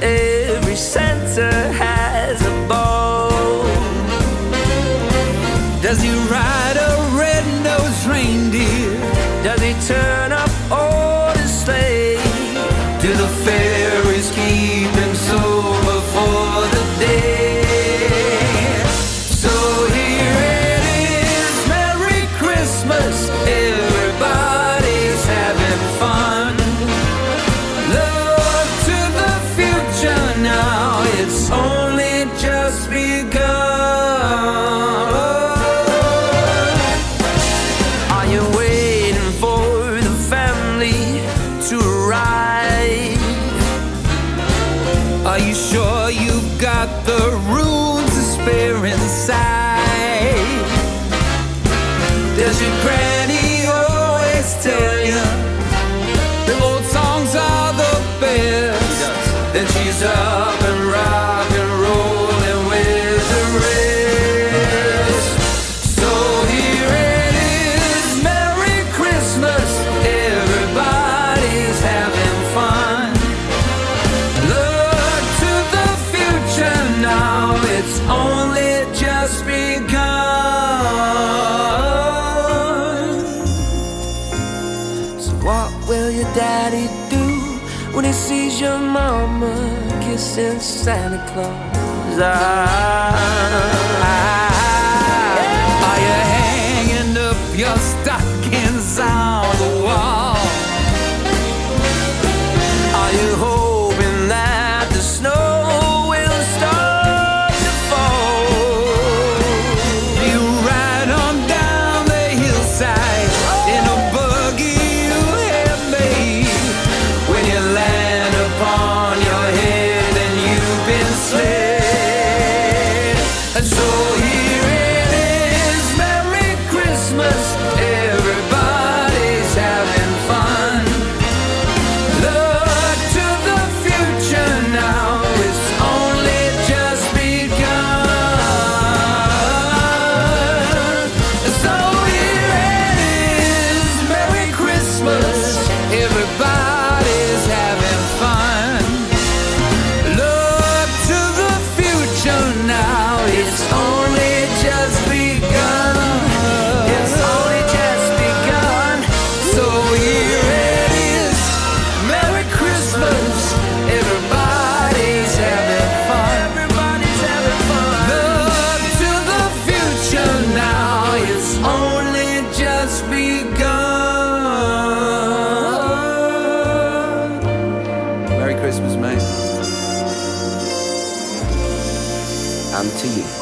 every Santa has a bow. Does he ride a red-nosed reindeer? Does he turn up all his sleigh? Do the fairies keep him sober for the day? So here it is, Merry Christmas, everybody's having fun. Look to the future now, It's only just begun. Are you waiting for the family to arrive? are you sure you've got the room to spare inside? Does your granny always tell you The old songs are the best. then she's up and rock and rolling with the rest? So here it is, Merry Christmas, everybody's having fun. Look to the future now, it's only just begun. So what will your daddy do when he sees your mama kissing Santa Claus? Are you hanging up your stockings on the wall? Are you hoping that the snow will start to fall? You ride on down the hillside in a buggy you have made. When you land upon your head and you've been slid. And so here it is, Merry Christmas, everybody's having fun. Look to the future now, it's only just begun. So here it is, Merry Christmas, everybody's having fun. Look to the future now, it's only just begun. It's only just begun. So here it is, Merry Christmas, everybody's having fun. Everybody's having fun. Look to the future now, it's only just begun. Merry Christmas, mate. And to you.